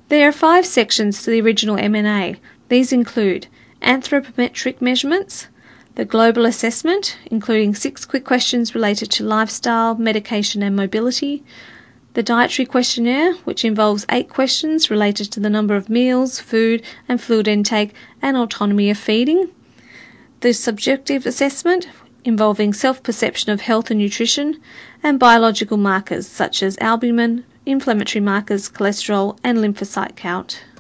There are 5 sections to the original M&A. These include anthropometric measurements, the global assessment, including 6 quick questions related to lifestyle, medication and mobility, the dietary questionnaire, which involves 8 questions related to the number of meals, food and fluid intake and autonomy of feeding, the subjective assessment, involving self-perception of health and nutrition, and biological markers such as albumin, inflammatory markers, cholesterol and lymphocyte count.